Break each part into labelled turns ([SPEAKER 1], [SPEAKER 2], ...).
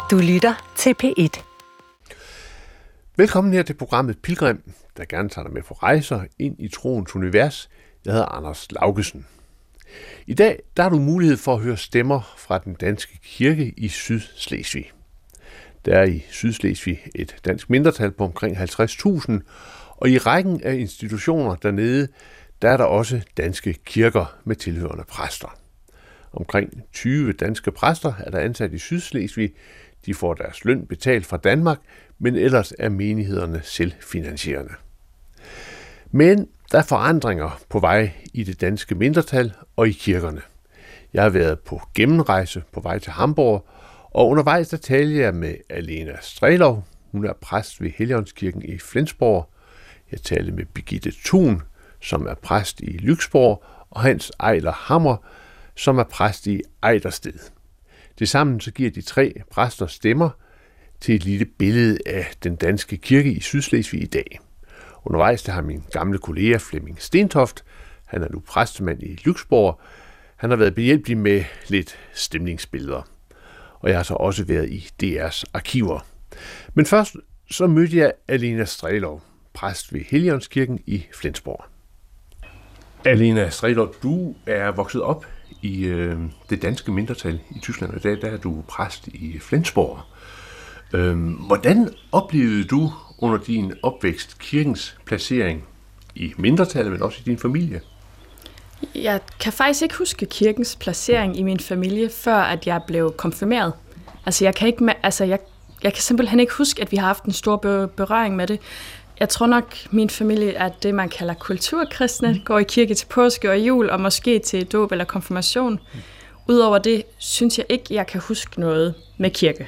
[SPEAKER 1] Du lytter til P1.
[SPEAKER 2] Velkommen her til programmet Pilgrim, der gerne tager dig med på rejser ind i troens univers. Jeg hedder Anders Laugesen. I dag der har du mulighed for at høre stemmer fra den danske kirke i Sydslesvig. Der er i Sydslesvig et dansk mindretal på omkring 50.000, og i rækken af institutioner dernede, der er der også danske kirker med tilhørende præster. Omkring 20 danske præster er der ansat i Sydslesvig. De får deres løn betalt fra Danmark, men ellers er menighederne selvfinansierende. Men der er forandringer på vej i det danske mindretal og i kirkerne. Jeg har været på gennemrejse på vej til Hamborg, og undervejs der talte jeg med Alena Strelov. Hun er præst ved Helligåndskirken i Flensborg. Jeg talte med Birgitte Thun, som er præst i Lyksborg, og Hans Ejler Hammer, som er præst i Ejdersted. Tilsammen så giver de tre præster stemmer til et lille billede af den danske kirke i Sydslesvig i dag. Undervejs der har min gamle kollega Flemming Stentoft, han er nu præstemand i Lyksborg, han har været behjælpelig med lidt stemningsbilleder. Og jeg har så også været i DR's arkiver. Men først så mødte jeg Alena Strelov, præst ved Helligåndskirken i Flensborg. Alena Strelov, du er vokset op i det danske mindretal i Tyskland, og der er du præst i Flensborg. Hvordan oplevede du under din opvækst kirkens placering i mindretallet, men også i din familie?
[SPEAKER 3] Jeg kan faktisk ikke huske kirkens placering i min familie, før at jeg blev konfirmeret. Altså jeg kan simpelthen ikke huske, at vi har haft en stor berøring med det. Jeg tror nok, min familie er det, man kalder kulturkristne, går i kirke til påske og jul, og måske til dåb eller konfirmation. Udover det, synes jeg ikke, jeg kan huske noget med kirke.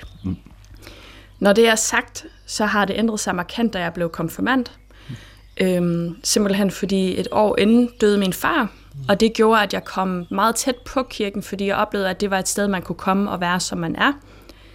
[SPEAKER 3] Når det er sagt, så har det ændret sig markant, da jeg blev konfirmand. Simpelthen fordi et år inden døde min far, og det gjorde, at jeg kom meget tæt på kirken, fordi jeg oplevede, at det var et sted, man kunne komme og være, som man er.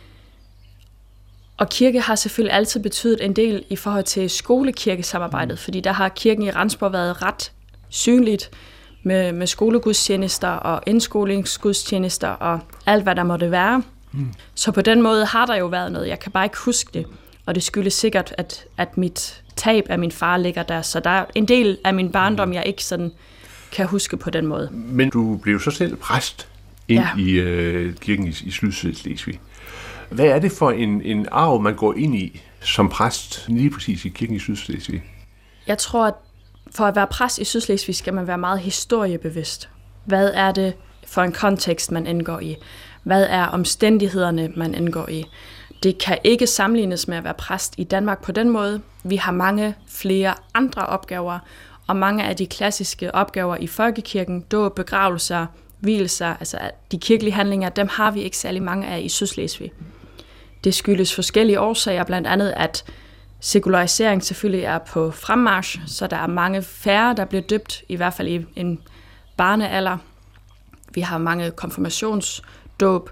[SPEAKER 3] Og kirke har selvfølgelig altid betydet en del i forhold til skolekirkesamarbejdet, fordi der har kirken i Rendsborg været ret synligt med skolegudstjenester og indskolingsgudstjenester og alt, hvad der måtte være. Så på den måde har der jo været noget. Jeg kan bare ikke huske det, og det skyldes sikkert, at mit tab af min far ligger der. Så der er en del af min barndom, jeg ikke sådan kan huske på den måde.
[SPEAKER 2] Men du blev så selv præst ind i kirken i Sydslesvig. Hvad er det for en arv, man går ind i som præst lige præcis i kirken i Sydslesvig?
[SPEAKER 3] Jeg tror, at for at være præst i Sydslesvig skal man være meget historiebevidst. Hvad er det for en kontekst, man indgår i? Hvad er omstændighederne, man indgår i? Det kan ikke sammenlignes med at være præst i Danmark på den måde. Vi har mange flere andre opgaver, og mange af de klassiske opgaver i folkekirken, dåb, begravelser, vielser, altså de kirkelige handlinger, dem har vi ikke særlig mange af i Sydslesvig. Det skyldes forskellige årsager, blandt andet at sekularisering selvfølgelig er på fremmarch, så der er mange færre, der bliver døbt, i hvert fald i en barnealder. Vi har mange konfirmationsdåb,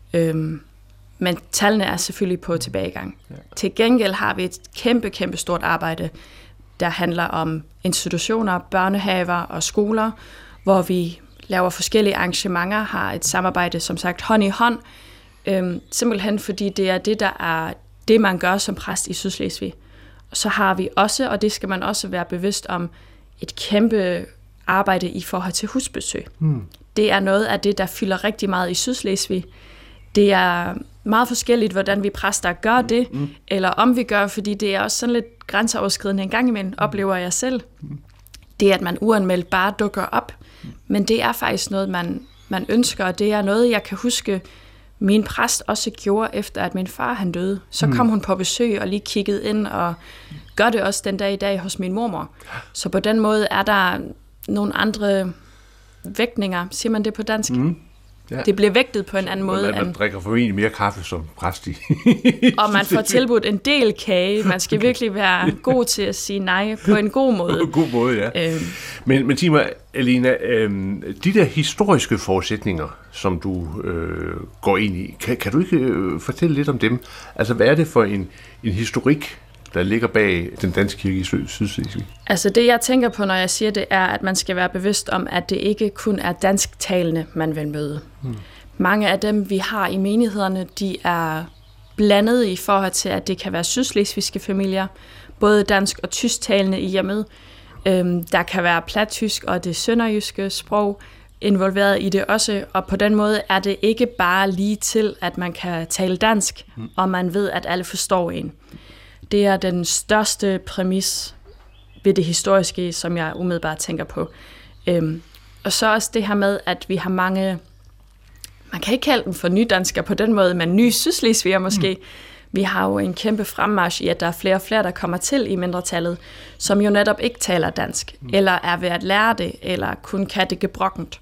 [SPEAKER 3] men tallene er selvfølgelig på tilbagegang. Ja. Til gengæld har vi et kæmpe stort arbejde, der handler om institutioner, børnehaver og skoler, hvor vi laver forskellige arrangementer, har et samarbejde, som sagt, hånd i hånd, simpelthen fordi det er det, der er det, man gør som præst i Sydslesvig. Og så har vi også, og det skal man også være bevidst om, et kæmpe arbejde i forhold til husbesøg. Det er noget af det, der fylder rigtig meget i Sydslesvig. Det er meget forskelligt, hvordan vi præster gør det, eller om vi gør, fordi det er også sådan lidt grænseoverskridende en gang imellem, oplever jeg selv. Det er, at man uanmeldt bare dukker op, men det er faktisk noget, man ønsker, og det er noget, jeg kan huske, min præst også gjorde, efter at min far han døde. Så kom hun på besøg og lige kiggede ind, og gør det også den dag i dag hos min mormor. Så på den måde er der nogle andre vægtninger, siger man det på dansk? Ja. Det bliver vægtet på en anden måde.
[SPEAKER 2] Man drikker formentlig mere kaffe som præst i.
[SPEAKER 3] Og man får tilbudt en del kage. Man skal virkelig være god til at sige nej på en god måde.
[SPEAKER 2] På en god måde, ja. Men sig mig, Alena, de der historiske forudsætninger, som du går ind i, kan du ikke fortælle lidt om dem? Altså, hvad er det for en historik, der ligger bag den danske kirke i Sydslesvig?
[SPEAKER 3] Altså det, jeg tænker på, når jeg siger det, er, at man skal være bevidst om, at det ikke kun er dansktalende, man vil møde. Mange af dem, vi har i menighederne, de er blandet i forhold til, at det kan være sydslesvigske familier, både dansk og tysktalende i hjemmet. Der kan være plattysk og det sønderjyske sprog involveret i det også, og på den måde er det ikke bare lige til, at man kan tale dansk, og man ved, at alle forstår en. Det er den største præmis ved det historiske, som jeg umiddelbart tænker på. Og så også det her med, at vi har mange, man kan ikke kalde dem for nydanskere på den måde, men nye sydslesviger måske. Vi har jo en kæmpe fremmarch i, at der er flere og flere, der kommer til i mindretallet, som jo netop ikke taler dansk, eller er ved at lære det, eller kun kan det gebrokkent.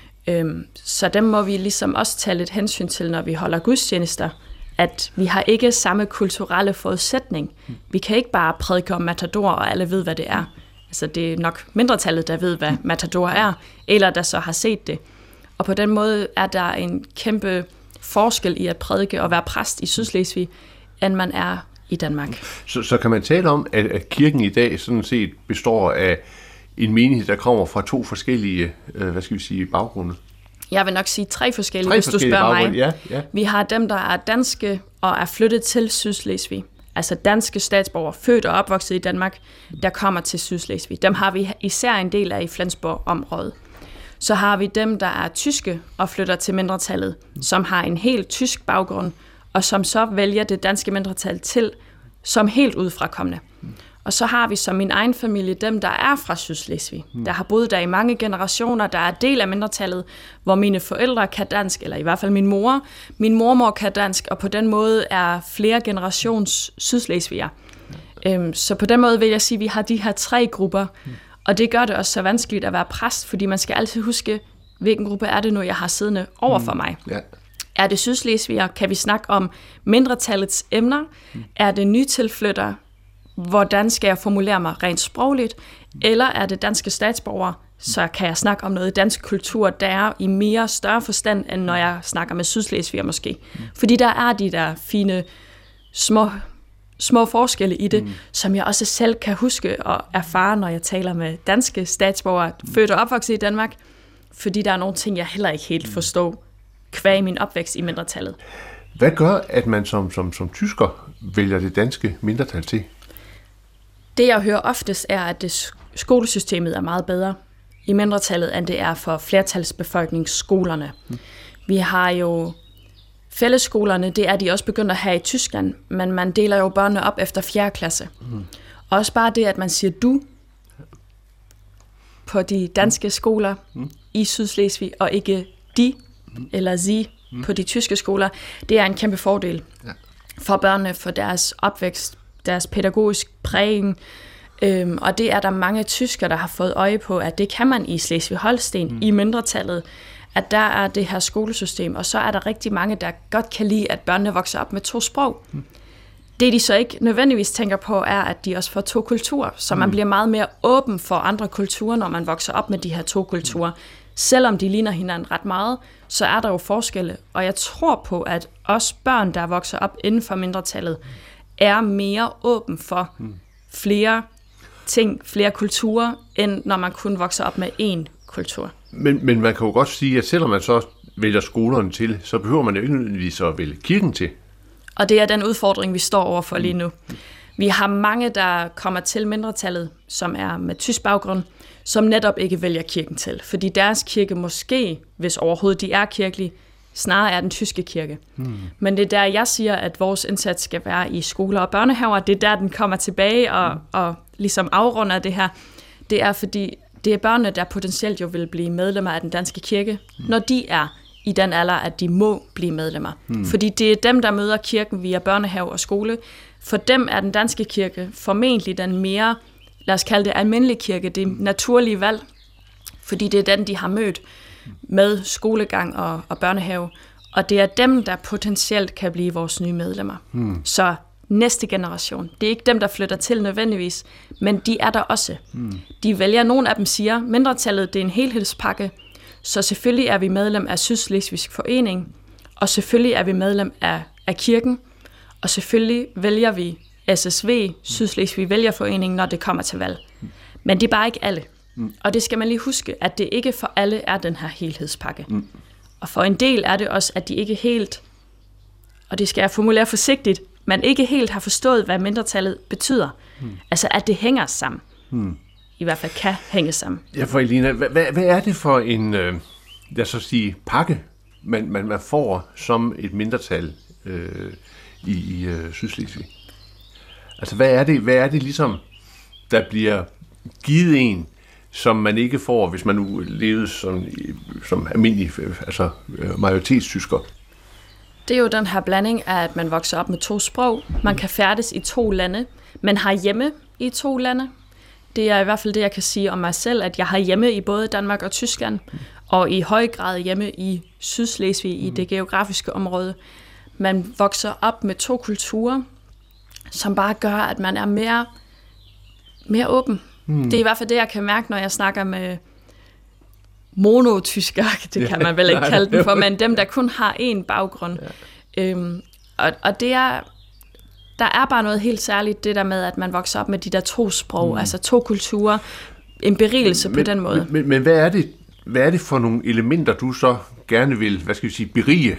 [SPEAKER 3] Så dem må vi ligesom også tage lidt hensyn til, når vi holder gudstjenester, at vi har ikke samme kulturelle forudsætning. Vi kan ikke bare prædike om Matador, og alle ved, hvad det er. Altså det er nok mindretallet, der ved, hvad Matador er, eller der så har set det. Og på den måde er der en kæmpe forskel i at prædike og være præst i Sydslesvig, end man er i Danmark.
[SPEAKER 2] Så kan man tale om, at kirken i dag sådan set består af en menighed, der kommer fra to forskellige, baggrunde?
[SPEAKER 3] Jeg vil nok sige tre forskellige, hvis du spørger mig.
[SPEAKER 2] Ja.
[SPEAKER 3] Vi har dem, der er danske og er flyttet til Sydslesvig. Altså danske statsborgere, født og opvokset i Danmark, der kommer til Sydslesvig. Dem har vi især en del af i Flensborg-området. Så har vi dem, der er tyske og flytter til mindretallet, som har en helt tysk baggrund, og som så vælger det danske mindretal til som helt udefrakommende. Og så har vi som min egen familie dem, der er fra Sydslesvig, der har boet der i mange generationer, der er del af mindretallet, hvor mine forældre kan dansk, eller i hvert fald min mor. Min mormor kan dansk, og på den måde er flere generations sydslesviger. Så på den måde vil jeg sige, at vi har de her tre grupper, og det gør det også så vanskeligt at være præst, fordi man skal altid huske, hvilken gruppe er det nu, jeg har siddende over for mig. Ja. Er det sydslesviger? Kan vi snakke om mindretallets emner? Er det nytilflyttere? Hvordan skal jeg formulere mig rent sprogligt? Eller er det danske statsborgere? Så kan jeg snakke om noget dansk kultur, der er i mere større forstand, end når jeg snakker med sydslesviger måske. Fordi der er de der fine små forskelle i det, som jeg også selv kan huske og erfare, når jeg taler med danske statsborgere, født og opvokset i Danmark, fordi der er nogle ting, jeg heller ikke helt forstår, kvæg min opvækst i mindretallet.
[SPEAKER 2] Hvad gør, at man som tysker vælger det danske mindretal til?
[SPEAKER 3] Det, jeg hører oftest, er, at skolesystemet er meget bedre i mindretallet, end det er for flertalsbefolkningsskolerne. Vi har jo fællesskolerne, det er de også begyndt at have i Tyskland, men man deler jo børnene op efter 4. klasse. Også bare det, at man siger du på de danske skoler i Sydslesvig, og ikke de eller sie på de tyske skoler, det er en kæmpe fordel for børnene, for deres opvækst, deres pædagogisk prægning, og det er der mange tyskere, der har fået øje på, at det kan man i Slesvig-Holsten, i mindretallet, at der er det her skolesystem, og så er der rigtig mange, der godt kan lide, at børnene vokser op med 2 sprog. Det, de så ikke nødvendigvis tænker på, er, at de også får 2 kulturer, så man bliver meget mere åben for andre kulturer, når man vokser op med de her 2 kulturer. Selvom de ligner hinanden ret meget, så er der jo forskelle, og jeg tror på, at også børn, der vokser op inden for mindretallet, er mere åben for flere ting, flere kulturer, end når man kun vokser op med én kultur.
[SPEAKER 2] Men man kan jo godt sige, at selvom man så vælger skolerne til, så behøver man jo ikke nødvendigvis at vælge kirken til.
[SPEAKER 3] Og det er den udfordring, vi står overfor lige nu. Vi har mange, der kommer til mindretallet, som er med tysk baggrund, som netop ikke vælger kirken til. Fordi deres kirke måske, hvis overhovedet de er kirkelige, snarere er den tyske kirke. Men det er der, jeg siger, at vores indsats skal være i skoler og børnehaver. Det er der, den kommer tilbage og ligesom afrunder det her. Det er fordi, det er børnene, der potentielt jo vil blive medlemmer af den danske kirke, når de er i den alder, at de må blive medlemmer. Fordi det er dem, der møder kirken via børnehave og skole. For dem er den danske kirke formentlig den mere, lad os kalde det almindelige kirke, det naturlige valg, fordi det er den, de har mødt med skolegang og børnehave, og det er dem, der potentielt kan blive vores nye medlemmer. Så næste generation, det er ikke dem, der flytter til nødvendigvis, men de er der også. De vælger, nogle af dem siger, mindretallet, det er en helhedspakke, så selvfølgelig er vi medlem af Sydslesvigsk Forening, og selvfølgelig er vi medlem af kirken, og selvfølgelig vælger vi SSV, Sydslesvig Vælgerforening, når det kommer til valg. Men det er bare ikke alle. Og det skal man lige huske, at det ikke for alle er den her helhedspakke. Og for en del er det også, at de ikke helt og det skal jeg formulere forsigtigt, man ikke helt har forstået, hvad mindretallet betyder. Altså, at det hænger sammen. I hvert fald kan hænge sammen.
[SPEAKER 2] Ja, for Elina, hvad er det for en, lad os så sige, pakke, man får som et mindretal i Sydslesvig? Altså, hvad er det ligesom, der bliver givet en, som man ikke får, hvis man nu levede som almindelig, altså majoritetstysker?
[SPEAKER 3] Det er jo den her blanding af, at man vokser op med 2 sprog, man kan færdes i 2 lande, man har hjemme i 2 lande. Det er i hvert fald det, jeg kan sige om mig selv, at jeg har hjemme i både Danmark og Tyskland, og i høj grad hjemme i Sydslesvig, i det geografiske område. Man vokser op med 2 kulturer, som bare gør, at man er mere åben. Det er i hvert fald det, jeg kan mærke, når jeg snakker med monotyskere, det kan man vel ikke kalde dem for, men dem, der kun har én baggrund. Og det er, der er bare noget helt særligt, det der med, at man vokser op med de der 2 sprog, altså 2 kulturer, en berigelse på den måde.
[SPEAKER 2] Men hvad er det for nogle elementer, du så gerne vil, berige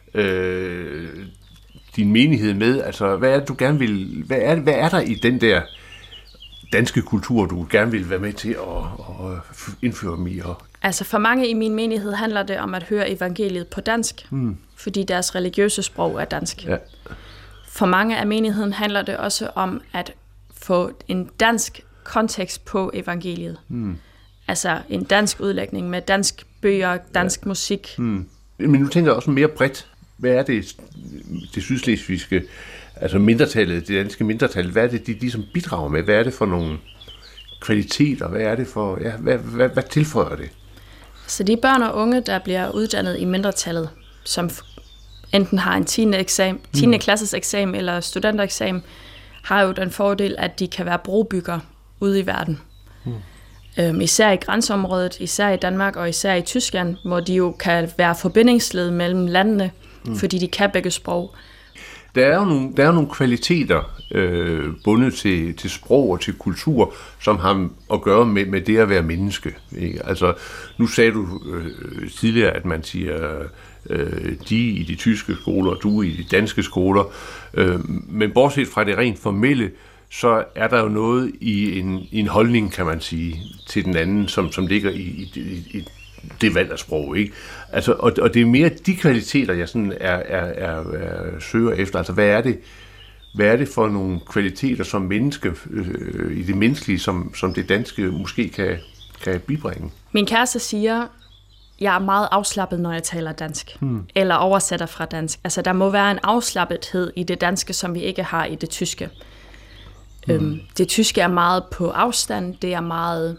[SPEAKER 2] din menighed med? Altså, hvad er det, du gerne vil, hvad er der i den der danske kultur, du gerne vil være med til at indføre dem i?
[SPEAKER 3] Altså for mange i min menighed handler det om at høre evangeliet på dansk, fordi deres religiøse sprog er dansk. Ja. For mange af menigheden handler det også om at få en dansk kontekst på evangeliet. Altså en dansk udlægning med dansk bøger, dansk musik.
[SPEAKER 2] Men nu tænker jeg også mere bredt. Hvad er det sydslesvigske, altså mindretallet, det danske mindretal, hvad er det, de som bidrager med? Hvad er det for nogle kvaliteter? Hvad er det for, hvad tilføjer det?
[SPEAKER 3] Så de børn og unge, der bliver uddannet i mindretallet, som enten har en 10. klasses eksamen eller studentereksamen, har jo den fordel, at de kan være brobygger ude i verden. Især i grænseområdet, især i Danmark og især i Tyskland, hvor de jo kan være forbindingsled mellem landene, fordi de kan begge sprog.
[SPEAKER 2] Der er jo nogle kvaliteter bundet til sprog og til kultur, som har at gøre med det at være menneske. Ikke? Altså, nu sagde du tidligere, at man siger de i de tyske skoler, og du i de danske skoler. Men bortset fra det rent formelle, så er der jo noget i en holdning, kan man sige, til den anden, som ligger i det valg af sprog, ikke? Altså, og det er mere de kvaliteter, jeg sådan er søger efter. Altså, hvad er det for nogle kvaliteter som menneske, i det menneskelige, som det danske måske kan bibringe?
[SPEAKER 3] Min kæreste siger, jeg er meget afslappet, når jeg taler dansk, eller oversætter fra dansk. Altså, der må være en afslappethed i det danske, som vi ikke har i det tyske. Det tyske er meget på afstand, det er meget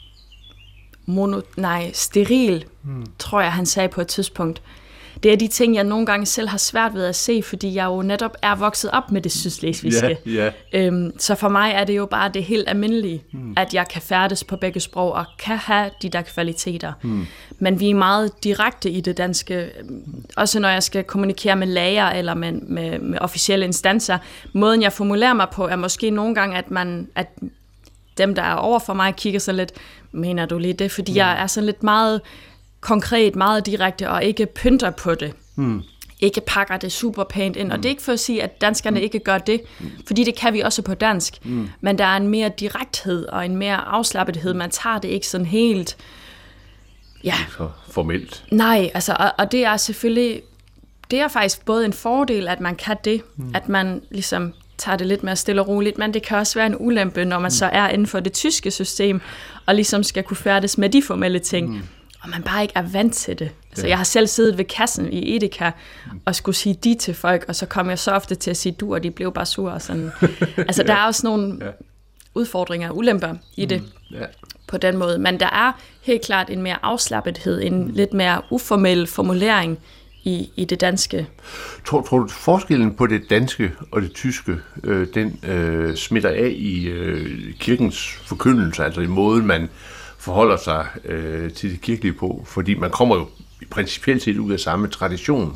[SPEAKER 3] steril, tror jeg, han sagde på et tidspunkt. Det er de ting, jeg nogle gange selv har svært ved at se, fordi jeg jo netop er vokset op med det sydslesvigske. Så for mig er det jo bare det helt almindelige, at jeg kan færdes på begge sprog og kan have de der kvaliteter. Men vi er meget direkte i det danske, også når jeg skal kommunikere med læger eller med officielle instanser. Måden, jeg formulerer mig på, er måske nogle gange, at dem, der er over for mig, kigger så lidt, mener du lige det? Fordi jeg er sådan lidt meget konkret, meget direkte, og ikke pynter på det. Ikke pakker det super pænt ind. Og det er ikke for at sige, at danskerne ikke gør det, fordi det kan vi også på dansk. Men der er en mere direkthed og en mere afslappethed. Man tager det ikke sådan helt... Ja.
[SPEAKER 2] Så formelt.
[SPEAKER 3] Nej, altså, og det er selvfølgelig... Det er faktisk både en fordel, at man kan det, at man ligesom tager det lidt mere stille og roligt, men det kan også være en ulempe, når man så er inden for det tyske system, og ligesom skal kunne færdes med de formelle ting, og man bare ikke er vant til det. Altså, jeg har selv siddet ved kassen i Edeka, og skulle sige de til folk, og så kom jeg så ofte til at sige du, og de blev bare sure. Og sådan. Altså, der er også nogle udfordringer og ulemper i det, på den måde. Men der er helt klart en mere afslappethed, en lidt mere uformel formulering i det danske.
[SPEAKER 2] Tror du, forskellen på det danske og det tyske, den smitter af i kirkens forkyndelse, altså i måden, man forholder sig til det kirkelige på? Fordi man kommer jo principielt set ud af samme tradition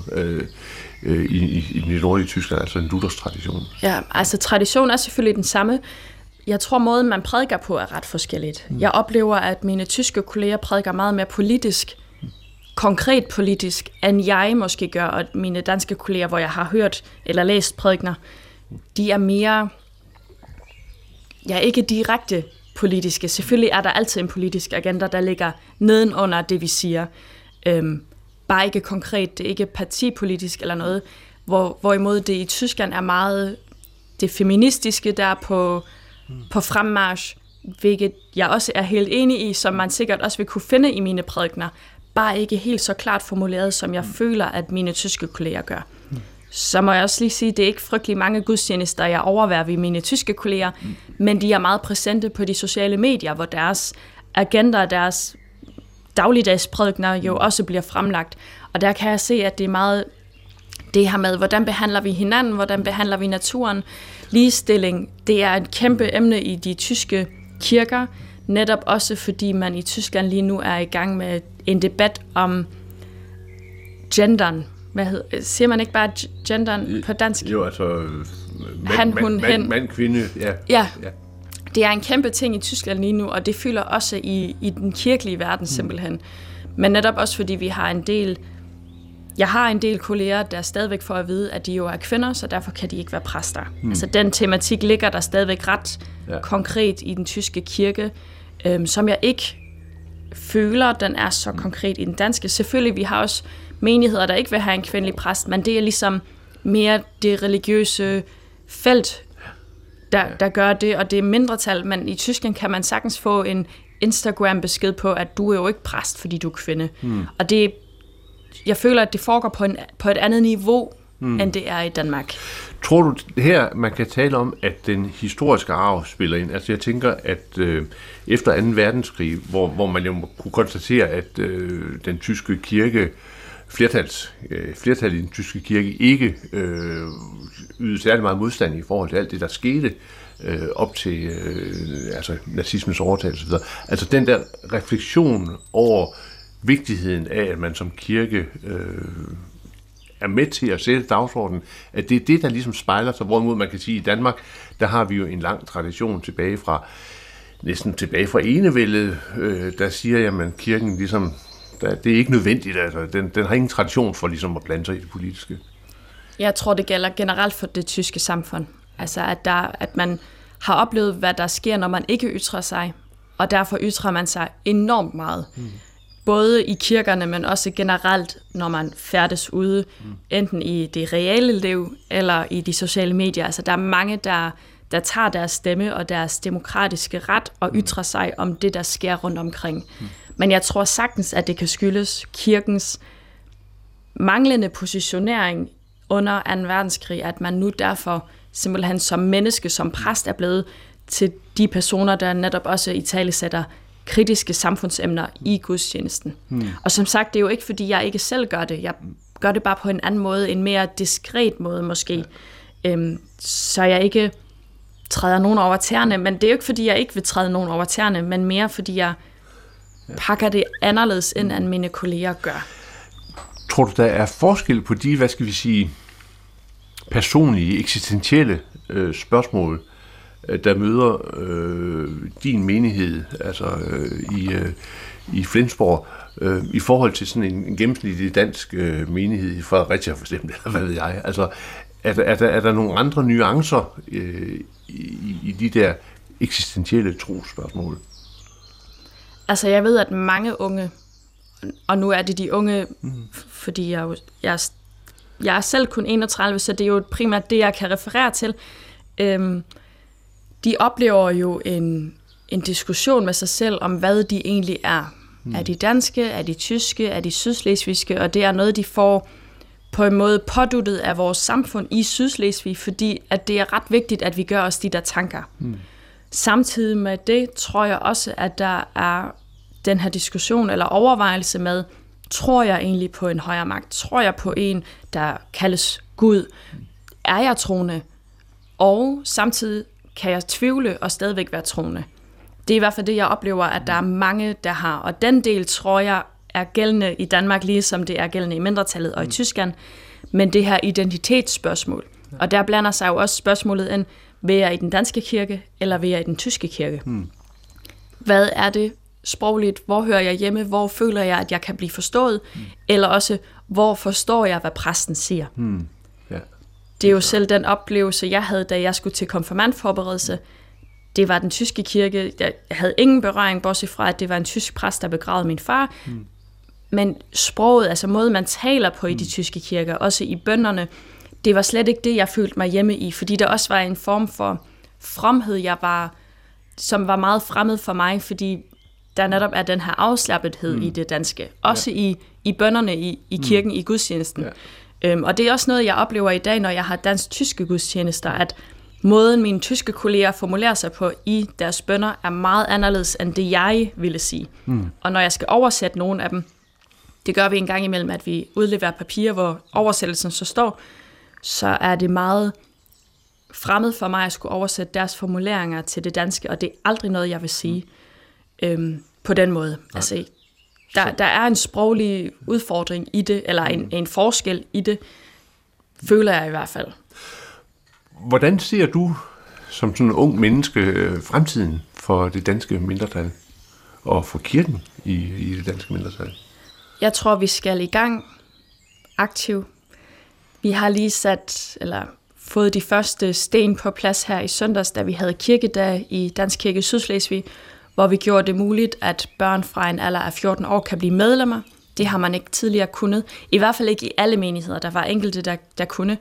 [SPEAKER 2] i det nordlige Tyskland, altså en Luthers tradition. Ja,
[SPEAKER 3] altså tradition er selvfølgelig den samme. Jeg tror, måden man prædiker på er ret forskelligt. Jeg oplever, at mine tyske kolleger prædiker meget mere politisk, konkret politisk, end jeg måske gør, og mine danske kolleger, hvor jeg har hørt eller læst prædikener, de er mere, ikke direkte politiske. Selvfølgelig er der altid en politisk agenda, der ligger nedenunder det, vi siger. Bare ikke konkret, det er ikke partipolitisk eller noget, hvorimod det i Tyskland er meget det feministiske, der er på fremmarch, hvilket jeg også er helt enig i, som man sikkert også vil kunne finde i mine prædikener, bare ikke helt så klart formuleret, som jeg føler, at mine tyske kolleger gør. Så må jeg også lige sige, at det er ikke frygtelig mange gudstjenester, jeg overværer ved mine tyske kolleger, men de er meget præsente på de sociale medier, hvor deres agenda og deres dagligdagsprædikener jo også bliver fremlagt. Og der kan jeg se, at det er meget det her med, hvordan behandler vi hinanden, hvordan behandler vi naturen. Ligestilling, det er et kæmpe emne i de tyske kirker, netop også fordi man i Tyskland lige nu er i gang med en debat om genderen. Siger man ikke bare genderen på dansk?
[SPEAKER 2] Jo, altså mand, kvinde,
[SPEAKER 3] ja. Det er en kæmpe ting i Tyskland lige nu, og det fylder også i den kirkelige verden simpelthen. Men netop også fordi jeg har en del kolleger, der stadigvæk får at vide, at de jo er kvinder, så derfor kan de ikke være præster. Altså den tematik ligger der stadigvæk ret konkret i den tyske kirke, som jeg ikke føler, den er så konkret i den danske. Selvfølgelig, vi har også menigheder, der ikke vil have en kvindelig præst, men det er ligesom mere det religiøse felt, der gør det, og det er mindretal, men i Tyskland kan man sagtens få en Instagram-besked på, at du er jo ikke præst, fordi du er kvinde. Og jeg føler, at det foregår på et andet niveau, end det er i Danmark.
[SPEAKER 2] Tror du her, man kan tale om, at den historiske arv spiller ind? Altså jeg tænker, at efter 2. verdenskrig, hvor man jo kunne konstatere, at den tyske kirke, flertallet i den tyske kirke ikke ydede særlig meget modstand i forhold til alt det, der skete op til nazismens overtagelse osv. Altså den der refleksion over vigtigheden af, at man som kirke er med til at sætte dagsordenen, at det er det, der ligesom spejler sig, hvorimod man kan sige, at i Danmark, der har vi jo en lang tradition næsten tilbage fra enevældet, der siger, at kirken ligesom, det er ikke nødvendigt, altså den har ingen tradition for ligesom at blande sig i det politiske.
[SPEAKER 3] Jeg tror, det gælder generelt for det tyske samfund. Altså, at man har oplevet, hvad der sker, når man ikke ytrer sig, og derfor ytrer man sig enormt meget. Både i kirkerne, men også generelt, når man færdes ude, enten i det reale liv, eller i de sociale medier. Altså, der er mange, der tager deres stemme og deres demokratiske ret og ytrer sig om det, der sker rundt omkring. Men jeg tror sagtens, at det kan skyldes kirkens manglende positionering under 2. verdenskrig, at man nu derfor simpelthen som menneske, som præst er blevet til de personer, der netop også italesætter kritiske samfundsemner i gudstjenesten. Og som sagt, det er jo ikke, fordi jeg ikke selv gør det. Jeg gør det bare på en anden måde, en mere diskret måde måske. Så jeg ikke træder nogen over tæerne, men det er jo ikke, fordi jeg ikke vil træde nogen over tæerne, men mere, fordi jeg pakker det anderledes ind, end mine kolleger gør.
[SPEAKER 2] Tror du, der er forskel på de, personlige, eksistentielle spørgsmål, der møder din menighed, altså i Flensborg, i forhold til sådan en gennemsnitlig dansk menighed i Fredericia for eksempel, eller hvad ved jeg. Altså, er der nogle andre nuancer i de der eksistentielle trosspørgsmål?
[SPEAKER 3] Altså, jeg ved, at mange unge, og nu er det de unge, fordi jeg er selv kun 31, så det er jo primært det, jeg kan referere til. De oplever jo en diskussion med sig selv om, hvad de egentlig er. Er de danske, er de tyske, er de sydslesvigske, og det er noget, de får på en måde påduttet af vores samfund i Sydslesvig, fordi at det er ret vigtigt, at vi gør os de der tanker. Samtidig med det tror jeg også, at der er den her diskussion eller overvejelse med, tror jeg egentlig på en højere magt? Tror jeg på en, der kaldes Gud? Er jeg troende? Og samtidig kan jeg tvivle og stadigvæk være troende. Det er i hvert fald det, jeg oplever, at der er mange, der har. Og den del, tror jeg, er gældende i Danmark, ligesom det er gældende i mindretallet og i Tyskland. Men det her identitetsspørgsmål. Og der blander sig jo også spørgsmålet ind, vil jeg i den danske kirke, eller vil jeg i den tyske kirke? Hvad er det sprogligt, hvor hører jeg hjemme, hvor føler jeg, at jeg kan blive forstået, eller også, hvor forstår jeg, hvad præsten siger.
[SPEAKER 2] Ja.
[SPEAKER 3] Det er jo selv den oplevelse, jeg havde, da jeg skulle til konfirmandforberedelse. Det var den tyske kirke. Jeg havde ingen berøring, bortset fra, at det var en tysk præst, der begravede min far. Men sproget, altså måden, man taler på i de tyske kirker, også i bønnerne, det var slet ikke det, jeg følte mig hjemme i, fordi der også var en form for fromhed, som var meget fremmed for mig, fordi der netop er den her afslappethed i det danske. Også i bønnerne i kirken, i gudstjenesten. Ja. Og det er også noget, jeg oplever i dag, når jeg har dansk-tyske gudstjenester, at måden mine tyske kolleger formulerer sig på i deres bønner, er meget anderledes end det, jeg ville sige. Og når jeg skal oversætte nogle af dem, det gør vi en gang imellem, at vi udleverer papirer, hvor oversættelsen så står, så er det meget fremmed for mig at skulle oversætte deres formuleringer til det danske, og det er aldrig noget, jeg vil sige på den måde. Altså, der er en sproglig udfordring i det, eller en forskel i det, føler jeg i hvert fald.
[SPEAKER 2] Hvordan ser du som sådan en ung menneske fremtiden for det danske mindretal, og for kirken i det danske mindretal?
[SPEAKER 3] Jeg tror, vi skal i gang aktivt. Vi har lige fået de første sten på plads her i søndags, da vi havde kirkedag i Dansk Kirke Sydslesvig, hvor vi gjorde det muligt, at børn fra en alder af 14 år kan blive medlemmer. Det har man ikke tidligere kunnet. I hvert fald ikke i alle menigheder. Der var enkelte, der kunne.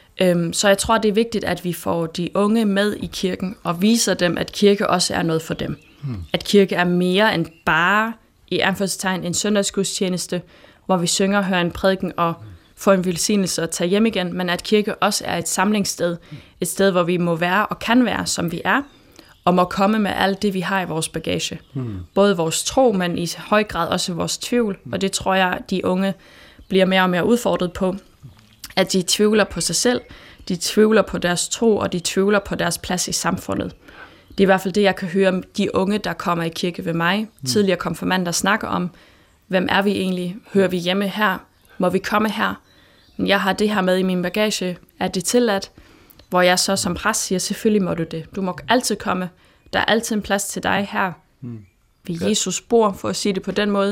[SPEAKER 3] Så jeg tror, det er vigtigt, at vi får de unge med i kirken og viser dem, at kirke også er noget for dem. At kirke er mere end bare, i anførselstegn, en søndagsgudstjeneste, hvor vi synger, hører en prædiken og får en velsignelse og tager hjem igen, men at kirke også er et samlingssted. Et sted, hvor vi må være og kan være, som vi er, og må komme med alt det, vi har i vores bagage. Både vores tro, men i høj grad også vores tvivl, og det tror jeg, de unge bliver mere og mere udfordret på, at de tvivler på sig selv, de tvivler på deres tro, og de tvivler på deres plads i samfundet. Det er i hvert fald det, jeg kan høre om de unge, der kommer i kirke ved mig, tidligere konfirmander, snakker om, hvem er vi egentlig? Hører vi hjemme her? Må vi komme her? Men jeg har det her med i min bagage, er det tilladt? Hvor jeg så som præst siger, selvfølgelig må du det. Du må altid komme. Der er altid en plads til dig her. Ved Jesus bor, for at sige det på den måde.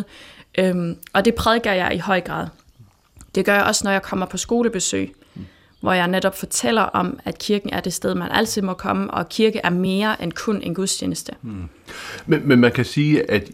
[SPEAKER 3] Og det prædiker jeg i høj grad. Det gør jeg også, når jeg kommer på skolebesøg, hvor jeg netop fortæller om, at kirken er det sted, man altid må komme, og kirke er mere end kun en gudstjeneste.
[SPEAKER 2] Men man kan sige, at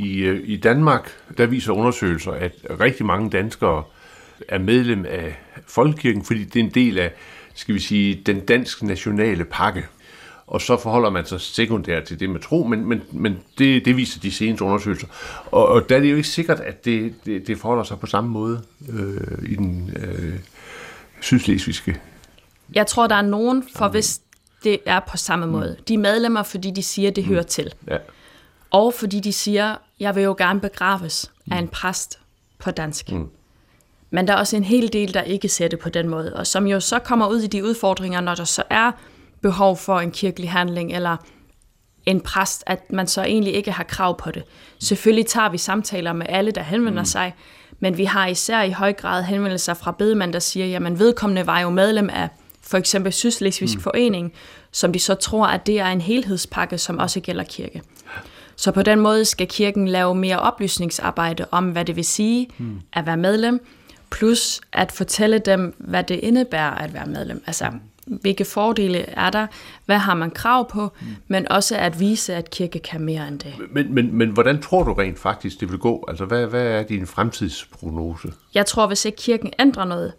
[SPEAKER 2] i Danmark, der viser undersøgelser, at rigtig mange danskere er medlem af folkekirken, fordi det er en del af, skal vi sige, den danske nationale pakke. Og så forholder man sig sekundært til det med tro, men det viser de seneste undersøgelser. Og der er det jo ikke sikkert, at det forholder sig på samme måde i den sydslesvigske.
[SPEAKER 3] Jeg tror, der er nogen, for hvis det er på samme måde. De er medlemmer, fordi de siger, det hører til.
[SPEAKER 2] Ja.
[SPEAKER 3] Og fordi de siger, jeg vil jo gerne begraves af en præst på dansk. Men der er også en hel del, der ikke ser det på den måde, og som jo så kommer ud i de udfordringer, når der så er behov for en kirkelig handling, eller en præst, at man så egentlig ikke har krav på det. Selvfølgelig tager vi samtaler med alle, der henvender sig, men vi har især i høj grad henvendelser fra bedemand, der siger, jamen vedkommende var jo medlem af for eksempel Sydslesvigsk Forening, som de så tror, at det er en helhedspakke, som også gælder kirke. Så på den måde skal kirken lave mere oplysningsarbejde om, hvad det vil sige at være medlem, plus at fortælle dem, hvad det indebærer at være medlem. Altså, hvilke fordele er der, hvad har man krav på, men også at vise, at kirke kan mere end det.
[SPEAKER 2] Men hvordan tror du rent faktisk, det vil gå? Altså, hvad er din fremtidsprognose?
[SPEAKER 3] Jeg tror, hvis ikke kirken ændrer noget,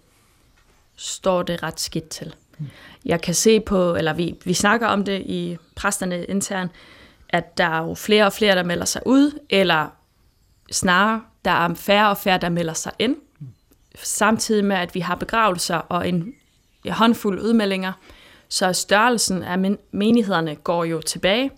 [SPEAKER 3] står det ret skidt til. Jeg kan se på, eller vi snakker om det i præsterne internt, at der er jo flere og flere, der melder sig ud, eller snarere, der er færre og færre, der melder sig ind. Samtidig med, at vi har begravelser og en håndfuld udmeldinger, så størrelsen af menighederne går jo tilbage.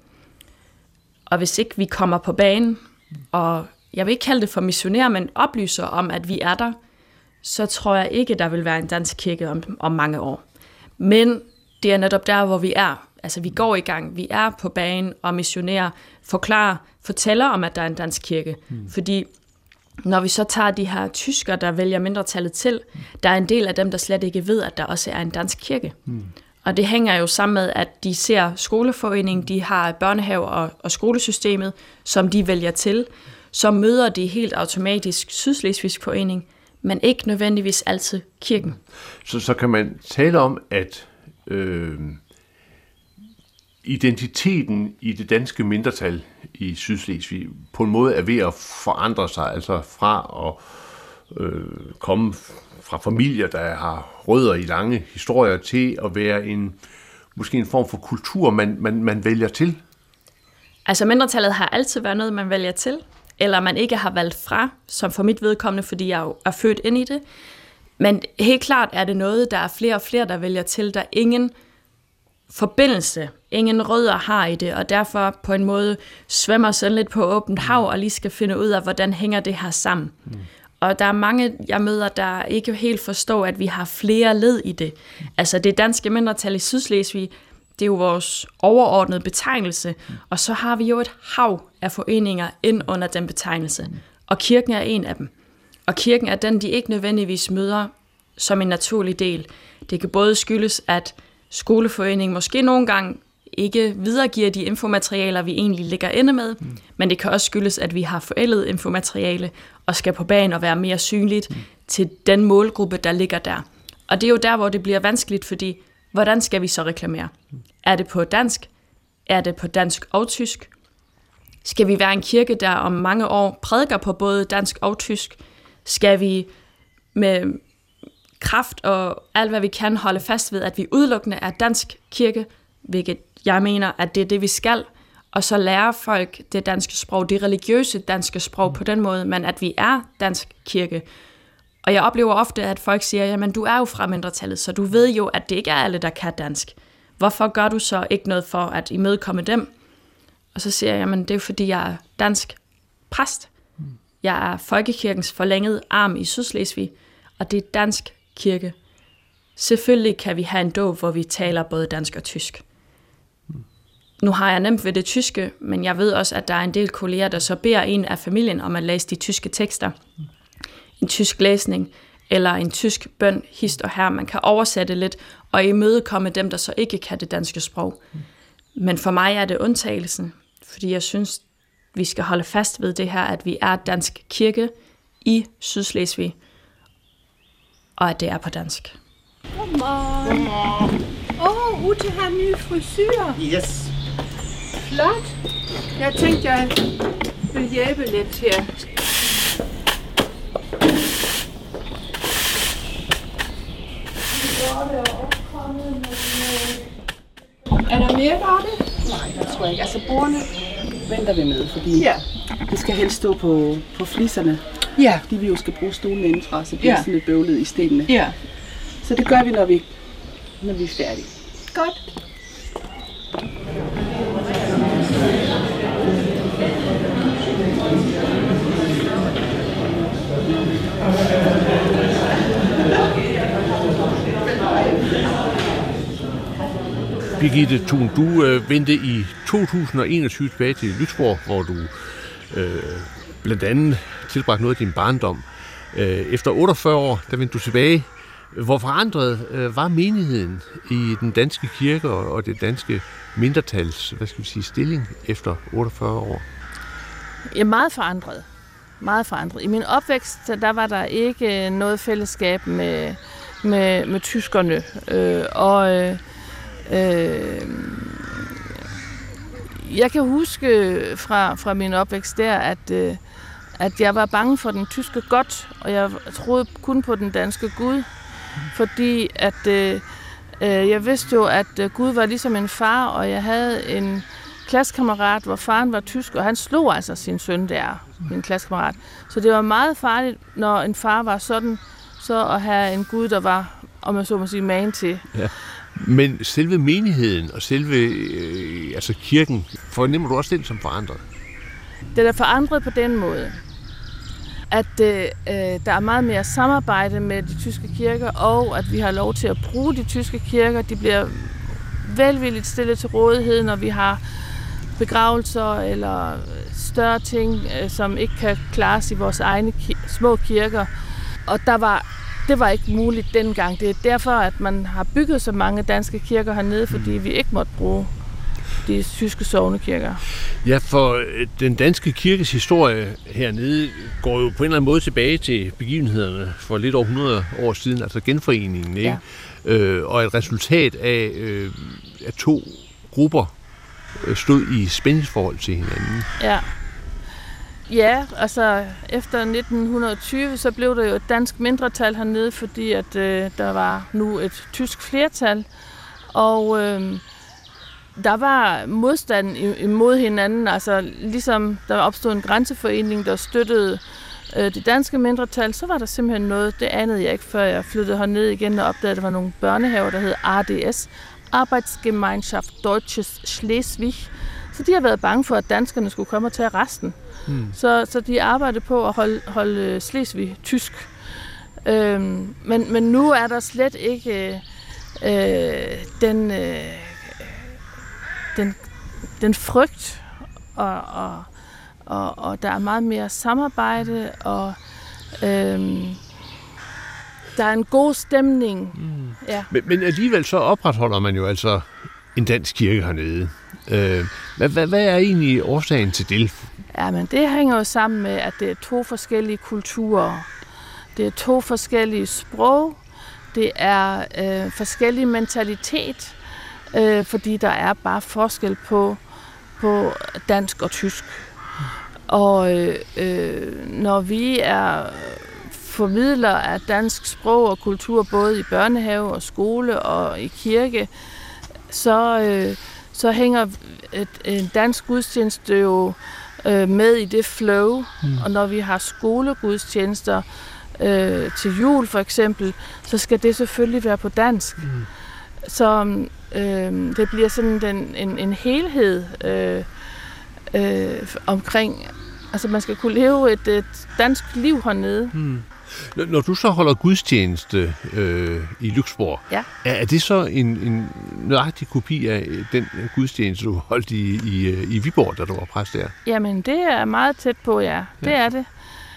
[SPEAKER 3] Og hvis ikke vi kommer på banen, og jeg vil ikke kalde det for missionær, men oplyser om, at vi er der, så tror jeg ikke, der vil være en dansk kirke om mange år. Men det er netop der, hvor vi er. Altså, vi går i gang, vi er på banen og missionerer, fortæller om, at der er en dansk kirke. Fordi når vi så tager de her tyskere, der vælger mindretallet til, der er en del af dem, der slet ikke ved, at der også er en dansk kirke. Og det hænger jo sammen med, at de ser skoleforeningen, de har børnehave og skolesystemet, som de vælger til. Så møder de helt automatisk Sydslesvigsk Forening, men ikke nødvendigvis altid kirken.
[SPEAKER 2] Så kan man tale om, at identiteten i det danske mindretal i Sydslesvig på en måde er ved at forandre sig, altså fra at komme fra familier, der har rødder i lange historier, til at være måske en form for kultur, man vælger til?
[SPEAKER 3] Altså mindretallet har altid været noget, man vælger til, eller man ikke har valgt fra, som for mit vedkommende, fordi jeg jo er født ind i det. Men helt klart er det noget, der er flere og flere, der vælger til, der ingen forbindelse, ingen rødder har i det, og derfor på en måde svømmer sådan lidt på åbent hav, og lige skal finde ud af, hvordan hænger det her sammen. Og der er mange, jeg møder, der ikke helt forstår, at vi har flere led i det. Altså det danske mindretal i Sydslesvig, det er jo vores overordnede betegnelse, og så har vi jo et hav af foreninger ind under den betegnelse. Og kirken er en af dem. Og kirken er den, de ikke nødvendigvis møder som en naturlig del. Det kan både skyldes, at skoleforeningen måske nogle gange ikke videregiver de infomaterialer, vi egentlig ligger inde med, men det kan også skyldes, at vi har forældet infomateriale og skal på banen og være mere synligt til den målgruppe, der ligger der. Og det er jo der, hvor det bliver vanskeligt, fordi hvordan skal vi så reklamere? Er det på dansk? Er det på dansk og tysk? Skal vi være en kirke, der om mange år prædiker på både dansk og tysk? Skal vi med kraft og alt, hvad vi kan, holde fast ved, at vi udelukkende er dansk kirke, hvilket jeg mener, at det er det, vi skal, og så lære folk det danske sprog, det religiøse danske sprog på den måde, men at vi er dansk kirke. Og jeg oplever ofte, at folk siger, jamen du er jo fra mindretallet, så du ved jo, at det ikke er alle, der kan dansk. Hvorfor gør du så ikke noget for at imødekomme dem? Og så siger jeg, jamen det er fordi, jeg er dansk præst. Jeg er folkekirkens forlængede arm i Sydslesvig, og det er dansk kirke. Selvfølgelig kan vi have en dåb, hvor vi taler både dansk og tysk. Nu har jeg nemt ved det tyske, men jeg ved også, at der er en del kolleger, der så beder en af familien om at læse de tyske tekster. En tysk læsning, eller en tysk bøn, hist og her. Man kan oversætte lidt, og imødekomme dem, der så ikke kan det danske sprog. Men for mig er det undtagelsen, fordi jeg synes, vi skal holde fast ved det her, at vi er dansk kirke i Sydslesvig, og at det er på dansk.
[SPEAKER 1] Godmorgen. Ute har en ny frisyr.
[SPEAKER 4] Yes.
[SPEAKER 1] Flot. Jeg tænkte, jeg vil hjælpe lidt her. Er der mere Lotte?
[SPEAKER 5] Nej, det tror jeg ikke. Altså bordene venter vi med, fordi det skal helst stå på fliserne.
[SPEAKER 1] Ja.
[SPEAKER 5] Fordi vi jo skal bruge stolene indenfra, så bliver sådan lidt bøvlet i stenene.
[SPEAKER 1] Ja.
[SPEAKER 5] Så det gør vi, når vi er færdige.
[SPEAKER 1] Godt.
[SPEAKER 2] Birgitte Thun, du vendte i 2021 tilbage til Lyksborg, hvor du blandt andet tilbragte noget af din barndom. Efter 48 år, der vendte du tilbage. Hvor forandret var menigheden i den danske kirke og det danske mindretals, stilling efter 48 år?
[SPEAKER 6] Ja, meget forandret. Meget forandret. I min opvækst, der var der ikke noget fællesskab med tyskerne. Jeg kan huske fra min opvækst der, at jeg var bange for den tyske godt, og jeg troede kun på den danske Gud, fordi at jeg vidste jo, at Gud var ligesom en far, og jeg havde en klassekammerat, hvor faren var tysk, og han slog altså sin søn der, min klassekammerat. Så det var meget farligt, når en far var sådan, så at have en Gud, der var, om jeg så må sige, magen til.
[SPEAKER 2] Ja. Men selve menigheden og selve kirken, fornemmer du også den som forandret?
[SPEAKER 6] Det er forandret på den måde, at der er meget mere samarbejde med de tyske kirker, og at vi har lov til at bruge de tyske kirker. De bliver velvilligt stillet til rådighed, når vi har begravelser eller større ting, som ikke kan klares i vores egne små kirker. Og der var det var ikke muligt dengang. Det er derfor, at man har bygget så mange danske kirker hernede, fordi vi ikke måtte bruge de tyske sognekirker.
[SPEAKER 2] Ja, for den danske kirkes historie hernede går jo på en eller anden måde tilbage til begivenhederne for lidt over 100 år siden, altså genforeningen, ikke? Ja. Og et resultat af, at to grupper stod i spændingsforhold til hinanden.
[SPEAKER 6] Ja. Ja, altså efter 1920, så blev der jo et dansk mindretal hernede, fordi at der var nu et tysk flertal, og der var modstand imod hinanden, altså ligesom der opstod en grænseforening, der støttede det danske mindretal, så var der simpelthen noget, det anede jeg ikke, før jeg flyttede herned igen og opdagede, at der var nogle børnehaver, der hed ADS, Arbeitsgemeinschaft Deutsches Schleswig, så de har været bange for, at danskerne skulle komme og tage resten. Så de arbejdede på at holde Slesvig tysk. Men nu er der slet ikke den frygt, og der er meget mere samarbejde, og der er en god stemning. Ja.
[SPEAKER 2] Men alligevel så opretholder man jo altså en dansk kirke hernede. Hvad er egentlig årsagen til det?
[SPEAKER 6] Ja, men det hænger jo sammen med, at det er 2 forskellige kulturer. Det er 2 forskellige sprog. Det er forskellig mentalitet, fordi der er bare forskel på dansk og tysk. Og når vi er formidlere af dansk sprog og kultur, både i børnehave og skole og i kirke, så hænger en dansk gudstjeneste jo med i det flow. Og når vi har skolegudstjenester til jul for eksempel, så skal det selvfølgelig være på dansk. Så det bliver sådan en helhed omkring, altså man skal kunne leve et dansk liv hernede.
[SPEAKER 2] Når du så holder gudstjeneste i Lyksborg,
[SPEAKER 6] ja.
[SPEAKER 2] Er det så en nøjagtig kopi af den gudstjeneste, du holdt i Viborg, da du var præst der?
[SPEAKER 6] Jamen, det er meget tæt på, ja. Det er det.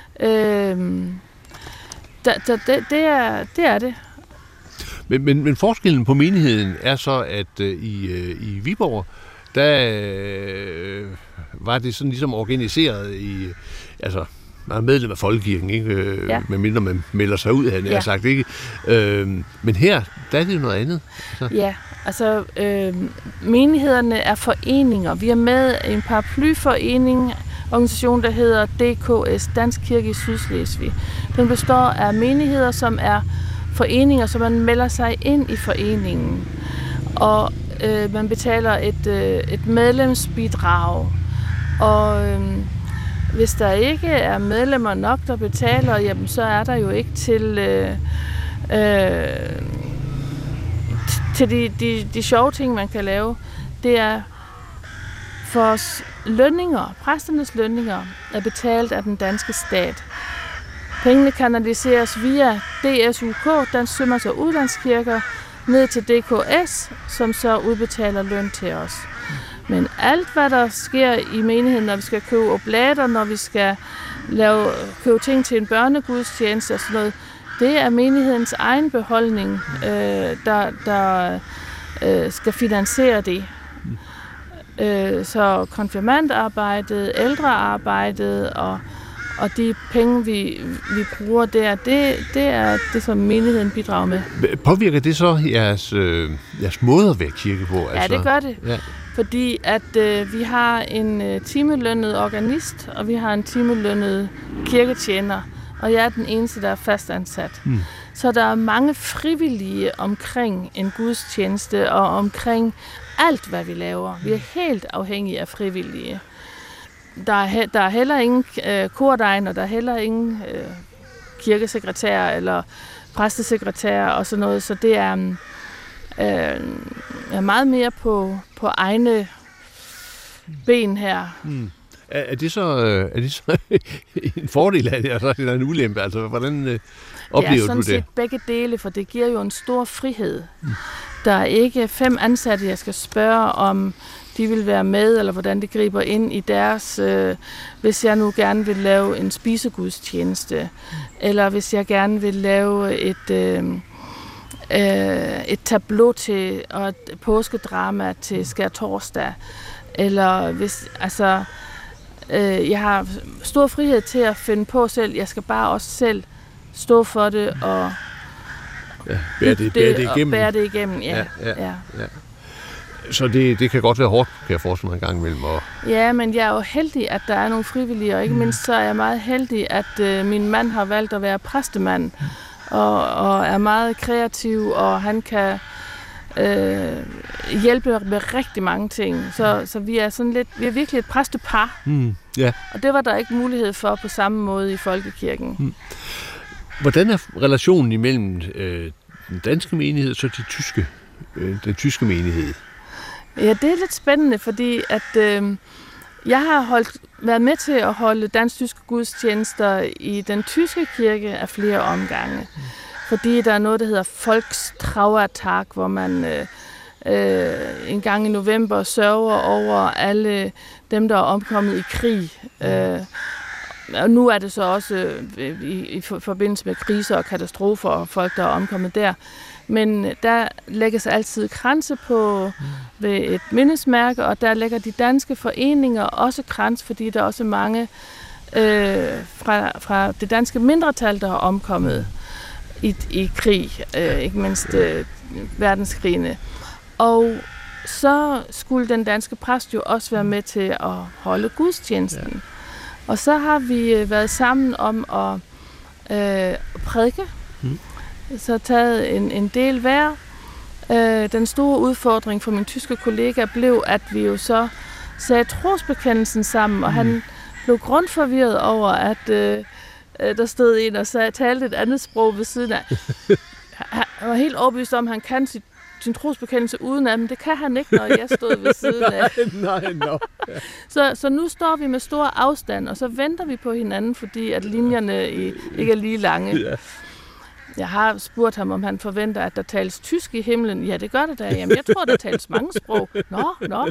[SPEAKER 6] Det er det.
[SPEAKER 2] Men forskellen på menigheden er så, at i Viborg, der var det sådan ligesom organiseret i, altså man er medlem af folkekirken, ikke? Ja. Medmindre man melder sig ud, havde jeg sagt, ikke? Men her, der er det jo noget andet. Så. Ja,
[SPEAKER 6] altså menighederne er foreninger. Vi er med i en paraplyforening, organisation, der hedder DKS, Dansk Kirke i Sydslesvig. Den består af menigheder, som er foreninger, så man melder sig ind i foreningen. Og man betaler et medlemsbidrag. Og hvis der ikke er medlemmer nok, der betaler, jamen, så er der jo ikke til de sjove ting, man kan lave. Det er for lønninger, præsternes lønninger, er betalt af den danske stat. Pengene kanaliseres via DSUK, Dansk Sømands- og Udlandskirker, ned til DKS, som så udbetaler løn til os. Men alt, hvad der sker i menigheden, når vi skal købe oblater, når vi skal købe ting til en børnegudstjeneste og sådan noget, det er menighedens egen beholdning, der skal finansiere det. Så konfirmandarbejdet, ældrearbejdet og de penge, vi bruger der, det er det, som menigheden bidrager med.
[SPEAKER 2] Påvirker det så jeres måde at være kirke på?
[SPEAKER 6] Altså? Ja, det gør det. Ja. Fordi at vi har en timelønnet organist, og vi har en timelønnet kirketjener, og jeg er den eneste, der er fastansat. Så der er mange frivillige omkring en gudstjeneste, og omkring alt, hvad vi laver. Vi er helt afhængige af frivillige. Der er heller ingen kordegn, og der er heller ingen kirkesekretærer eller præstesekretærer og sådan noget, så det er meget mere på egne ben her.
[SPEAKER 2] Er det så en fordel af det, og så er det en ulempe? Altså, hvordan oplever du det?
[SPEAKER 6] Det er sådan set begge dele, for det giver jo en stor frihed. Der er ikke 5 ansatte, jeg skal spørge om de vil være med, eller hvordan de griber ind i deres, hvis jeg nu gerne vil lave en spisegudstjeneste, eller hvis jeg gerne vil lave et tableau til, og et påskedrama til skærtorsdag, eller hvis, altså, jeg har stor frihed til at finde på selv, jeg skal bare også selv stå for det, og bære det igennem. Ja.
[SPEAKER 2] Så det kan godt være hårdt, kan jeg forestille mig en gang imellem.
[SPEAKER 6] Ja, men jeg er jo heldig, at der er nogle frivillige, og ikke mindst så er jeg meget heldig, at min mand har valgt at være præstemand, og er meget kreativ, og han kan hjælpe med rigtig mange ting. Så vi er sådan lidt, vi er virkelig et præstepar. Og det var der ikke mulighed for på samme måde i folkekirken.
[SPEAKER 2] Hvordan er relationen imellem den danske menighed og så den tyske menighed?
[SPEAKER 6] Ja, det er lidt spændende, fordi at jeg har været med til at holde dansk-tyske gudstjenester i den tyske kirke af flere omgange. Fordi der er noget, der hedder Volkstrauertag, hvor man en gang i november sørger over alle dem, der er omkommet i krig. Og nu er det så også i forbindelse med kriser og katastrofer og folk, der er omkommet der. Men der lægges altid kranse på ved et mindesmærke, og der lægger de danske foreninger også krans, fordi der er også mange fra det danske mindretal, der er omkommet i krig, ikke mindst verdenskrigene. Og så skulle den danske præst jo også være med til at holde gudstjenesten. Ja. Og så har vi været sammen om at prædike. Så taget en del hver. Den store udfordring for min tyske kollega blev, at vi jo så sagde trosbekendelsen sammen, og han blev grundforvirret over, at der stod en og talte et andet sprog ved siden af. Han var helt overbevist om, at han kan sin trosbekendelse uden af, men det kan han ikke, når jeg stod ved siden af. Så nu står vi med stor afstand, og så venter vi på hinanden, fordi at linjerne ikke er lige lange. Ja. Jeg har spurgt ham, om han forventer, at der tales tysk i himlen. Ja, det gør det da. Jamen, jeg tror, der tales mange sprog. Nå.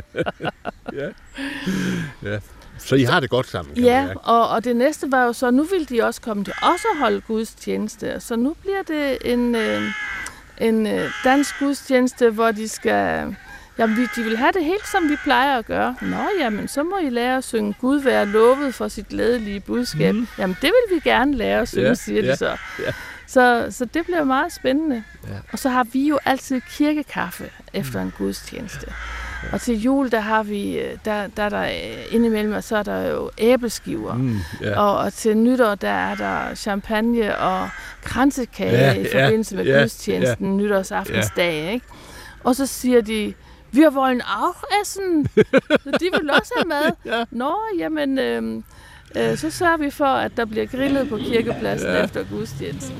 [SPEAKER 2] Ja. Så I har det godt sammen, kan
[SPEAKER 6] ja, og det næste var jo så, nu vil de også komme til også at holde gudstjeneste. Så nu bliver det en dansk gudstjeneste, hvor de skal... Jamen, de vil have det helt, som vi plejer at gøre. Nå, jamen, så må I lære at synge Gud være lovet for sit glædelige budskab. Jamen, det vil vi gerne lære at synge, siger de så. Ja. Så det bliver meget spændende. Ja. Og så har vi jo altid kirkekaffe efter en gudstjeneste. Ja. Og til jul, der har vi, der indimellem, og så er der jo æbleskiver. Og til nytår, der er der champagne og kransekage i forbindelse med gudstjenesten, nytårsaftensdag, ikke? Og så siger de, wir wollen auch essen. De vil også have mad. Ja. Nå, jamen, så sørger vi for, at der bliver grillet på kirkepladsen efter gudstjenesten.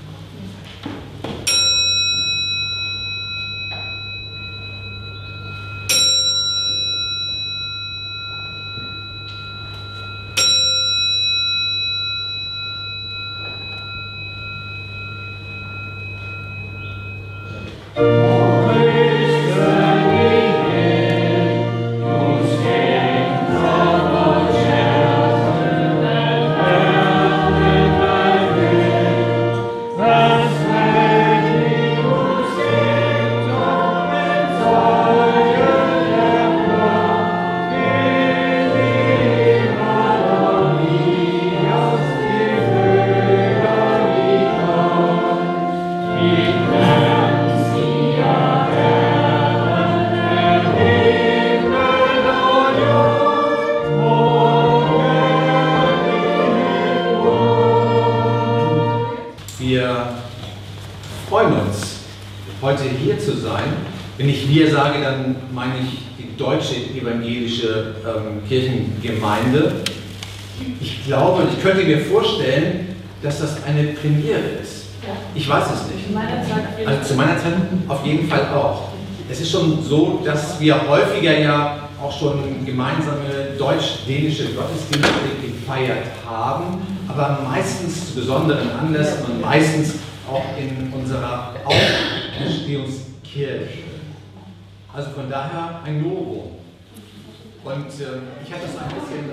[SPEAKER 4] Kirchengemeinde. Ich glaube, ich könnte mir vorstellen, dass das eine Premiere ist. Ja. Ich weiß es nicht. Zu meiner Zeit auf jeden Fall auch. Es ist schon so, dass wir häufiger ja auch schon gemeinsame deutsch-dänische Gottesdienste gefeiert haben, aber meistens zu besonderen Anlässen und meistens auch in unserer Auferstehungskirche. Also von daher ein Novum. Und ich hatte das ein bisschen...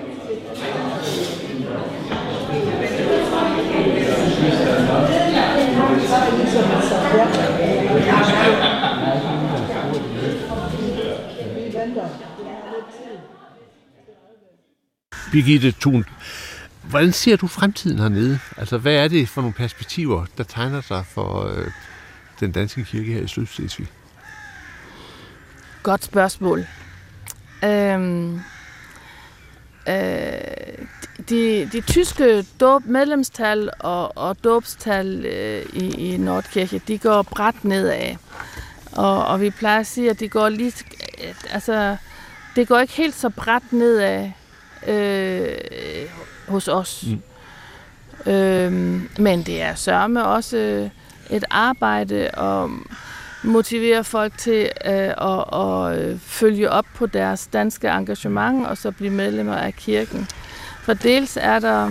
[SPEAKER 2] Birgitte Thun, hvordan ser du fremtiden hernede? Altså, hvad er det for nogle perspektiver, der tegner sig for den danske kirke her i Sydslesvig?
[SPEAKER 6] Godt spørgsmål. De tyske medlemstal og dåbstal i Nordkirke, de går brat nedad. Og vi plejer at sige, at det går ikke helt så brat nedad hos os. Men det er sørme også et arbejde at motivere folk til at følge op på deres danske engagement og så blive medlemmer af kirken. For dels er der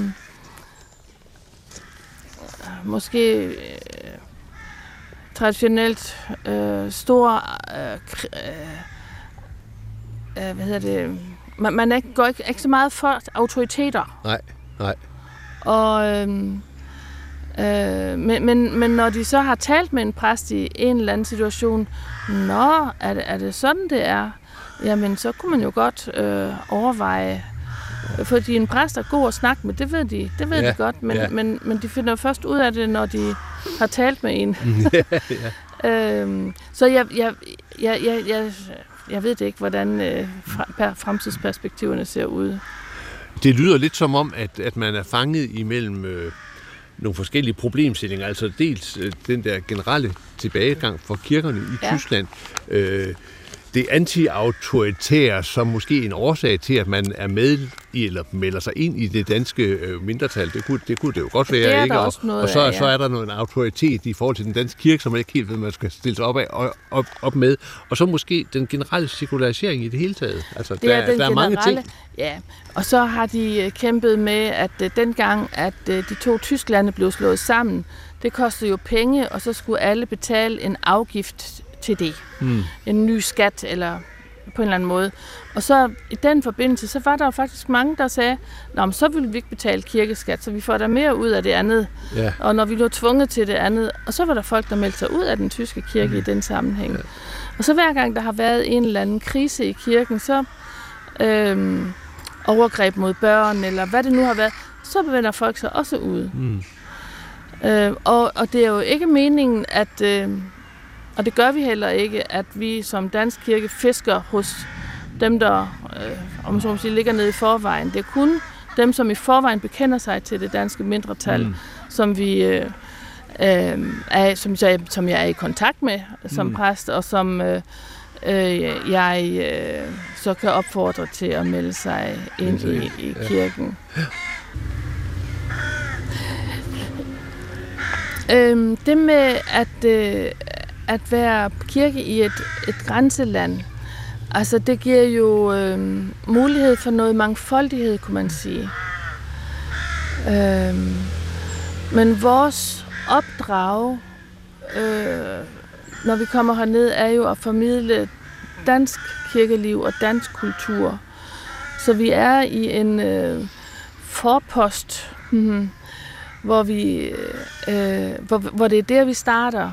[SPEAKER 6] måske traditionelt store man går ikke så meget for autoriteter.
[SPEAKER 2] Nej.
[SPEAKER 6] Og men når de så har talt med en præst i en eller anden situation, er det sådan det er? Jamen så kunne man jo godt overveje, fordi en præst er god at snakke med, det ved de godt, men de finder først ud af det, når de har talt med en. Så jeg ved det ikke, hvordan fremtidsperspektiverne ser ud.
[SPEAKER 2] Det lyder lidt som om, at man er fanget imellem nogle forskellige problemstillinger. Altså dels den der generelle tilbagegang for kirkerne i Tyskland. Det anti-autoritære som måske en årsag til, at man er med i eller melder sig ind i det danske mindretal. Det kunne det jo godt være,
[SPEAKER 6] det
[SPEAKER 2] ikke?
[SPEAKER 6] Og
[SPEAKER 2] så er der noget autoritet i forhold til den danske kirke, som man ikke helt ved, man skal stille sig op med. Og så måske den generelle sekularisering i det hele taget. Altså, der er mange ting.
[SPEAKER 6] Ja, og så har de kæmpet med, at dengang, at de to Tysklande blev slået sammen, det kostede jo penge, og så skulle alle betale en afgift til det. En ny skat, eller på en eller anden måde. Og så i den forbindelse, så var der jo faktisk mange, der sagde, så ville vi ikke betale kirkeskat, så vi får der mere ud af det andet. Ja. Og når vi blev tvunget til det andet, og så var der folk, der meldte sig ud af den tyske kirke i den sammenhæng. Ja. Og så hver gang der har været en eller anden krise i kirken, så overgreb mod børn, eller hvad det nu har været, så vender folk sig også ud. Og det er jo ikke meningen, at og det gør vi heller ikke, at vi som dansk kirke fisker hos dem, der om så må sige, ligger nede i forvejen. Det er kun dem, som i forvejen bekender sig til det danske mindretal, som vi som jeg er i kontakt med som præst, og som jeg så kan opfordre til at melde sig ind i kirken. Det med at være kirke i et grænseland, altså det giver jo mulighed for noget mangfoldighed, kunne man sige. Men vores opdrag, når vi kommer herned, er jo at formidle dansk kirkeliv og dansk kultur. Så vi er i en forpost, hvor det er der, vi starter.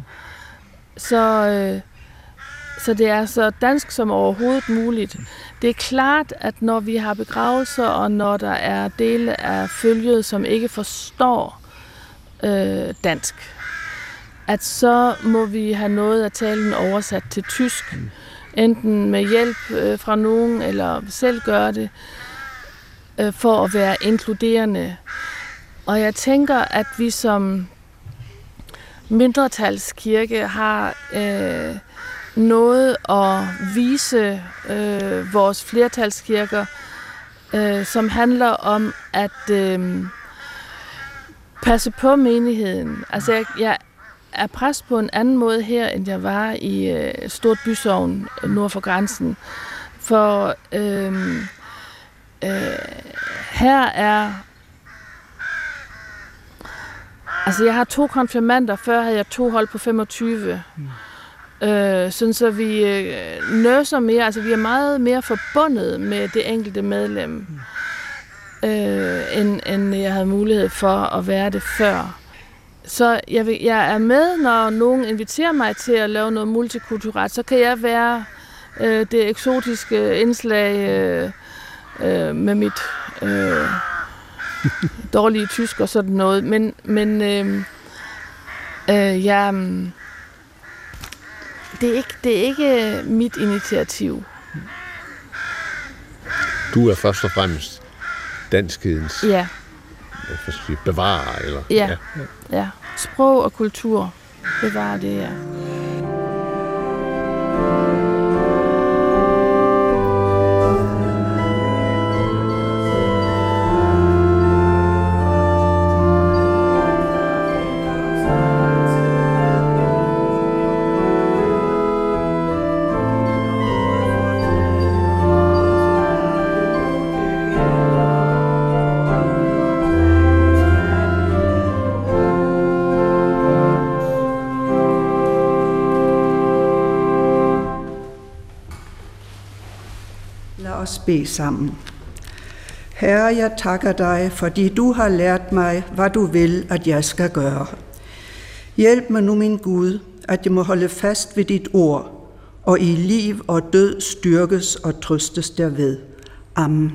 [SPEAKER 6] Så det er så dansk som overhovedet muligt. Det er klart, at når vi har begravelser, og når der er dele af følget, som ikke forstår dansk, at så må vi have noget af talen oversat til tysk. Enten med hjælp fra nogen, eller selv gøre det, for at være inkluderende. Og jeg tænker, at vi som mindretalskirke har noget at vise vores flertalskirker, som handler om at passe på menigheden. Altså jeg er præst på en anden måde her, end jeg var i Stort Bysogn nord for grænsen. For her er... Altså jeg har 2 konfirmander, før havde jeg 2 hold på 25. sådan så vi nøser mere, altså vi er meget mere forbundet med det enkelte medlem, end jeg havde mulighed for at være det før. Så jeg er med, når nogen inviterer mig til at lave noget multikulturelt, så kan jeg være det eksotiske indslag med mit dårlige tysk og sådan noget. Men det er ikke mit initiativ.
[SPEAKER 2] Du er først og fremmest danskhedens bevarer, eller?
[SPEAKER 6] Ja. Sprog og kultur bevarer det, ja.
[SPEAKER 7] Lad os bede sammen. Herre, jeg takker dig, fordi du har lært mig, hvad du vil, at jeg skal gøre. Hjælp mig nu, min Gud, at jeg må holde fast ved dit ord, og i liv og død styrkes og trøstes derved. Amen.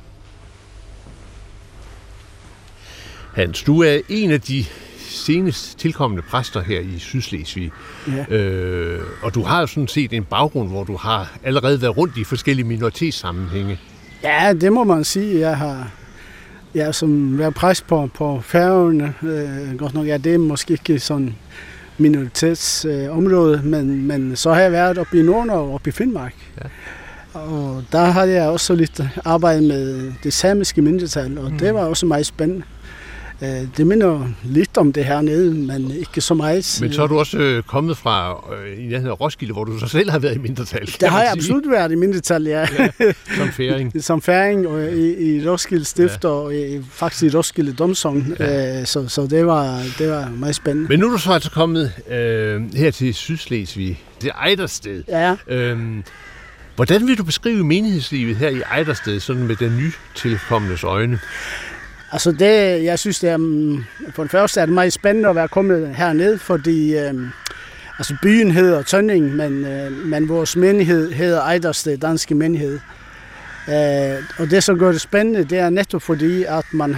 [SPEAKER 2] Hans, du er en af de senest tilkommende præster her i Sydslesvig. Ja. Og du har jo sådan set en baggrund, hvor du har allerede været rundt i forskellige minoritetssammenhænge.
[SPEAKER 8] Ja, det må man sige. Jeg har som været præst på Færøerne. Godt nok er det måske ikke sådan minoritetsområde, men så har jeg været oppe i Norden og oppe i Finnmark. Ja. Og der har jeg også lidt arbejdet med det samiske mindretal, og det var også meget spændende. Det minder lidt om det hernede, men ikke så meget.
[SPEAKER 2] Men så er du også kommet fra i nærheden af Roskilde, hvor du så selv har været i mindretal.
[SPEAKER 8] Der har jeg absolut været i mindretal, ja.
[SPEAKER 2] Som færing.
[SPEAKER 8] Som færing, og i Roskilde Stift, og faktisk i Roskilde Domsogn. Ja. Så det var meget spændende.
[SPEAKER 2] Men nu er du så altså kommet her til Sydslesvig, til Ejdersted. Ja. Hvordan vil du beskrive menighedslivet her i Ejdersted, sådan med den nytilkomnes øjne?
[SPEAKER 8] Altså jeg synes, det er, for det første er det meget spændende at være kommet herned, fordi altså byen hedder Tønning, men vores menighed hedder Ejdersted, danske menighed. Og det, som gør det spændende, det er netop fordi, at man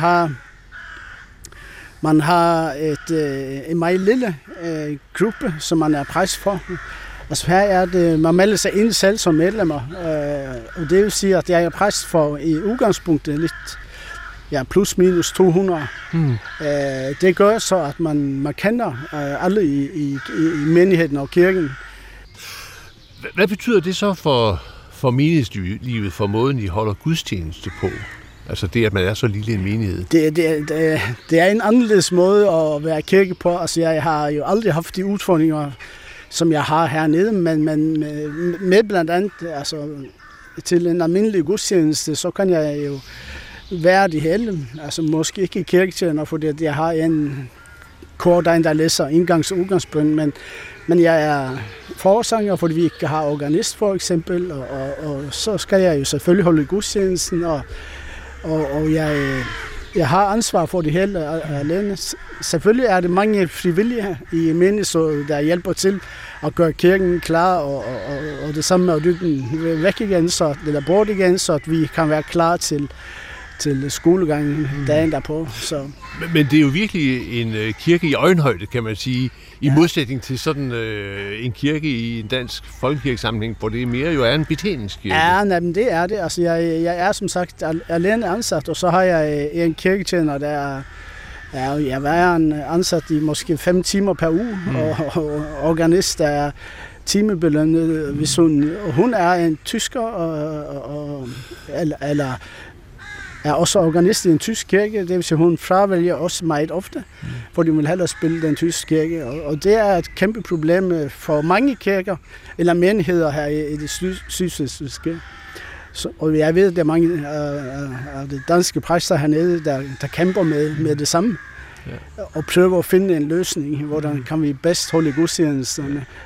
[SPEAKER 8] har en meget lille gruppe, som man er præst for. Altså her er det, man melder sig ind selv som medlemmer, og det vil sige, at jeg er præst for i udgangspunktet lidt, ja, plus minus 200. Det gør så, at man kender alle i menigheden og kirken.
[SPEAKER 2] Hvad betyder det så for menighedslivet, for måden, I holder gudstjeneste på? Altså det, at man er så lille en menighed.
[SPEAKER 8] Det er en anderledes måde at være kirke på. Altså jeg har jo aldrig haft de udfordringer, som jeg har hernede, men med blandt andet altså, til en almindelig gudstjeneste, så kan jeg jo være det hele. Altså måske ikke kirketjener, fordi jeg har en kor, der læser indgangs- og udgangsbøn, men jeg er forsanger, fordi vi ikke har organist for eksempel, og så skal jeg jo selvfølgelig holde gudstjenesten, og jeg har ansvar for det hele alene. Selvfølgelig er det mange frivillige i menigheden, der hjælper til at gøre kirken klar, og det samme med at dykke den væk igen, eller bort igen, så at vi kan være klar til skolegangen dagen derpå. Så.
[SPEAKER 2] Men det er jo virkelig en kirke i øjenhøjde, kan man sige, i modsætning til sådan en kirke i en dansk folkekirkesammenhæng, hvor det mere jo er en betjeningskirke.
[SPEAKER 8] Ja, men det er det. Altså, jeg er som sagt alene ansat, og så har jeg en kirketjener, der er ansat i måske 5 timer per uge, og organist, der er timebelønnet, hvis hun er en tysker, eller er også organist i en tysk kirke, det vil sige, hun fravælger også meget ofte, fordi hun vil hellere spille den tyske kirke. Og det er et kæmpe problem for mange kirker, eller menigheder her i det sydslesvigske. Og jeg ved, at der er mange af de danske præster hernede, der kæmper med det samme, og prøver at finde en løsning, hvordan kan vi bedst holde gudstjenesterne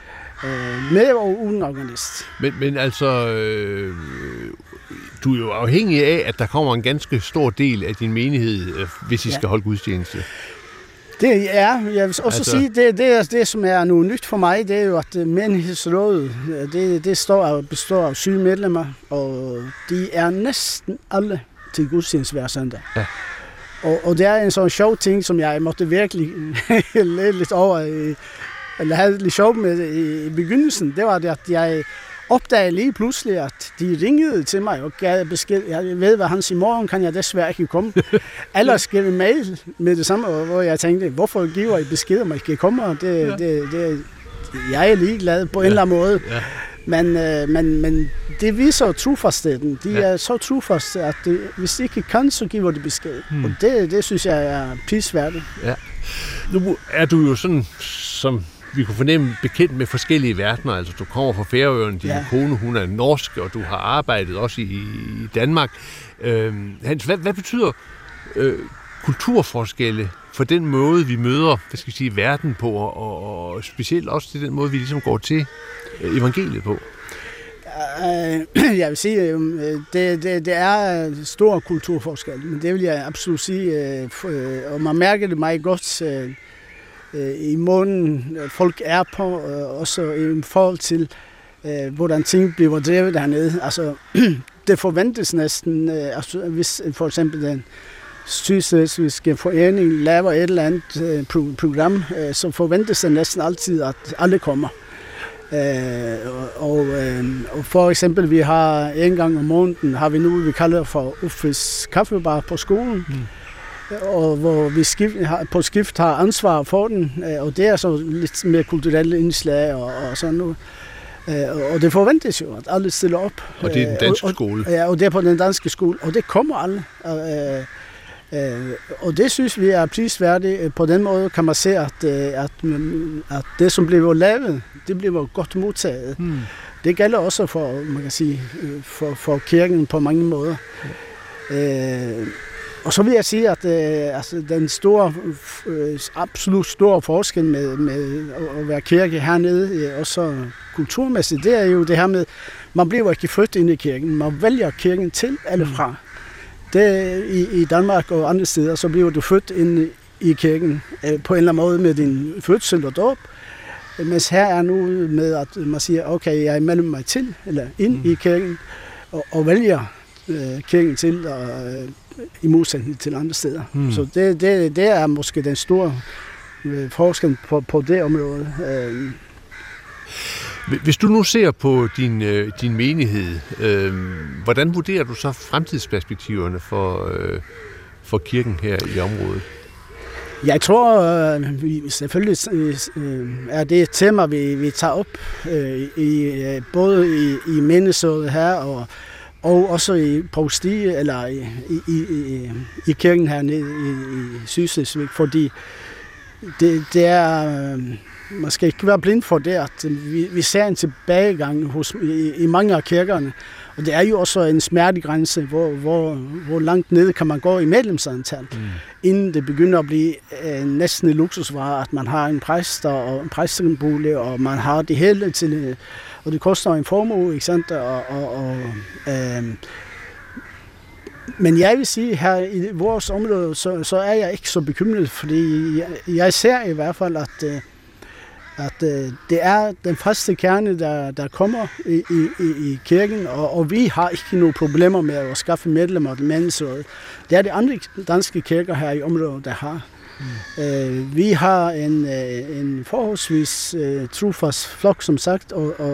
[SPEAKER 8] med og uden organist.
[SPEAKER 2] Men altså, du er jo afhængig af, at der kommer en ganske stor del af din menighed, hvis I skal holde gudstjeneste.
[SPEAKER 8] Det er, jeg vil også sige, det som er noget nyt for mig, det er jo, at menighedsrådet, det består af 7 medlemmer, og de er næsten alle til gudstjeneste hver søndag. Ja. Og det er en sådan sjov ting, som jeg måtte virkelig lære lidt over, eller havde lidt sjov med i begyndelsen. Det var det, at jeg opdagede lige pludselig, at de ringede til mig og gav besked. Jeg ved, hvad han siger, i morgen kan jeg desværre ikke komme. Ellers skrev mail med det samme, hvor jeg tænkte, hvorfor giver I besked, om jeg ikke kommer? Jeg er ligeglad på en eller anden måde. Ja. Men det viser trofastheden. De er så trofaste, at hvis de ikke kan, så giver de besked. Og det synes jeg er prisværdigt. Ja.
[SPEAKER 2] Nu er du jo sådan, som vi kunne fornemme, bekendt med forskellige verdener. Altså, du kommer fra Færøerne, din kone, hun er norsk, og du har arbejdet også i Danmark. Hans, hvad betyder kulturforskelle for den måde, vi møder, verden på, og specielt også til den måde, vi ligesom går til evangeliet på?
[SPEAKER 8] Jeg vil sige, det er stor kulturforskel, men det vil jeg absolut sige, og man mærker det meget godt i måden folk er på, også i forhold til, hvordan ting bliver drevet dernede. Altså, det forventes næsten, hvis for eksempel den Sydslesvigske Forening laver et eller andet program, så forventes det næsten altid, at alle kommer. Og for eksempel, vi har en gang om måneden, har vi nu, vi kalder for Uffes Kaffebar på skolen, og hvor vi på skift har ansvar for den, og det er så lidt mere kulturelle indslag og sådan noget. Og det forventes jo, at alle stiller op.
[SPEAKER 2] Og det er den danske skole.
[SPEAKER 8] Ja, og det er på den danske skole, og det kommer alle. Og det synes vi er prisværdigt. På den måde kan man se, at det, som bliver lavet, det bliver godt modtaget. Det gælder også for, man kan sige, for kirken på mange måder. Og så vil jeg sige, at den store, absolut store forskel med at være kirke hernede, også kulturmæssigt, det er jo det her med, man bliver ikke født ind i kirken, man vælger kirken til eller fra. Det i Danmark og andre steder, så bliver du født ind i kirken på en eller anden måde med din fødsel og dåb. Mens her er nu med, at man siger, okay, jeg melder mig til, eller ind i kirken, og vælger kirken til, og i modsætning til andre steder. Så det er måske den store forskel på det område.
[SPEAKER 2] Hvis du nu ser på din menighed, hvordan vurderer du så fremtidsperspektiverne for kirken her i området?
[SPEAKER 8] Jeg tror, selvfølgelig er det et tema, vi tager op, både i menighedsrådet her og også i provsti, eller i kirken hernede i Sydslesvig, fordi det er, man skal ikke være blind for det, at vi ser en tilbagegang i mange af kirkerne, og det er jo også en smertegrænse, hvor langt ned kan man gå i medlemsantal, inden det begynder at blive næsten en luksusvare, at man har en præst og en præstebolig, og man har det hele til, og det koster en formue, ikke sandt? Men jeg vil sige, her i vores område, så er jeg ikke så bekymret, fordi jeg ser i hvert fald, at det er den første kerne, der kommer i kirken, og vi har ikke nogen problemer med at skaffe medlemmer til menighedsrådet. Det er de andre danske kirker her i området, der har. Vi har en forholdsvis trofast flok, som sagt,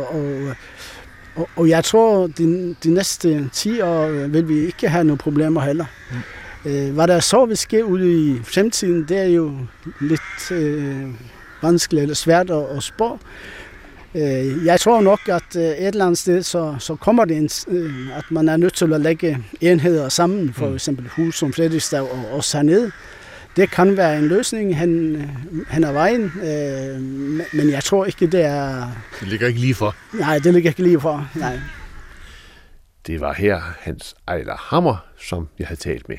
[SPEAKER 8] og jeg tror, de næste 10 år vil vi ikke have nogen problemer heller. Hvad der så vil ske ude i fremtiden, det er jo lidt vanskeligt eller svært at spå. Jeg tror nok, at et eller andet sted, så kommer det, at man er nødt til at lægge enheder sammen, for eksempel hus som Frederiksstad og os hernede. Det kan være en løsning hen ad vejen, men jeg tror ikke, det er...
[SPEAKER 2] Det ligger ikke lige for.
[SPEAKER 8] Nej, det ligger ikke lige for, nej.
[SPEAKER 2] Det var her Hans Ejler Hammer, som jeg havde talt med.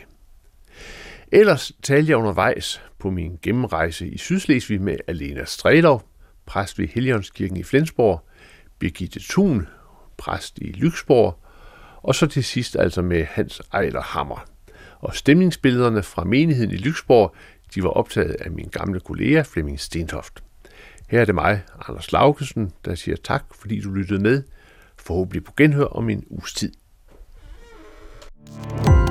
[SPEAKER 2] Ellers talte jeg undervejs på min gennemrejse i Sydslesvig med Alena Strelov, præst ved Helligåndskirken i Flensborg, Birgitte Thun, præst i Lyksborg, og så til sidst altså med Hans Ejler Hammer. Og stemningsbillederne fra menigheden i Lyksborg, de var optaget af min gamle kollega Flemming Stentoft. Her er det mig, Anders Laugesen, der siger tak, fordi du lyttede med. Forhåbentlig på genhør om en uges tid.